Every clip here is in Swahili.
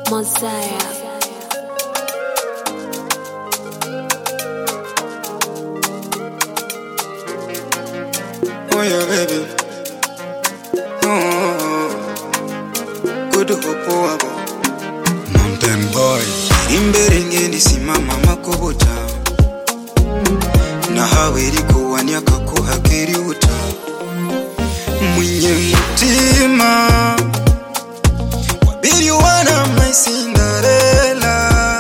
Mosiah. Oh yeah, baby. Oh, good hopo Mountain boy. Imberengeni simama makubuta. Na haweri kuwania kakuhakiri uta. Mwenye mutima. Wabiri wana my Cinderella.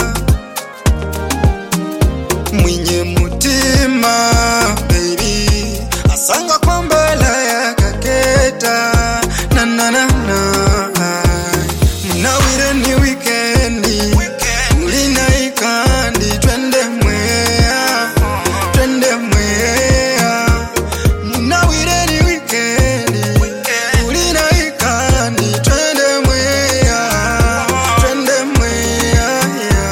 Mwenye mutima, baby. Asanga kwa mbele ya kaketa. Na na na na. Munawire ni weekendi. Mulina ikandi. Twende mwea. Twende mwea. Munawire ni weekendi. Mulina ikandi. Twende mwea. Twende mwea.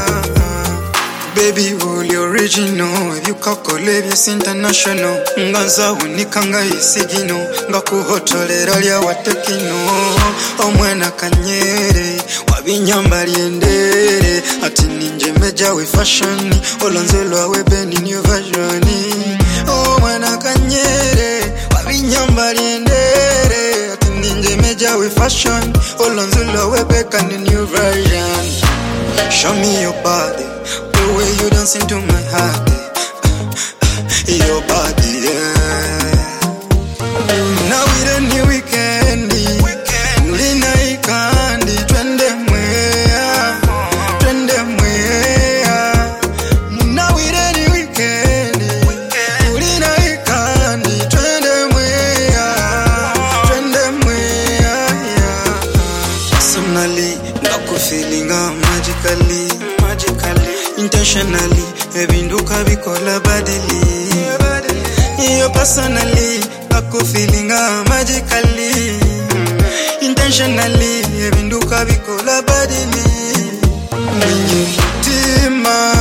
Baby, all original. If you calculate this international. Ngaza unikanga isigino. Ngakuhotolera lya watekino. Omwena kanyere. Wabinyambali endere. Ati ninje meja we fashion. Olonzelwa we beni new version. Omwena kanyere. Wabinyambali endere. Ati ninje meja we fashion. Olonzelwa we beni new version. Show me your body. The way you dance into my heart. Your body, yeah. Now we the new weekendi. Mulina ikandi. Twende mwea. Twende mwea. Now we the new weekendi. Mulina ikandi. Twende mwea. Twende mwea, yeah. Personally, naku feelinga magically. Intentionally, ebinduka bikola badly. Personally, naku feelinga magically. Intentionally, ebinduka bikola badly. Mwenye mutima.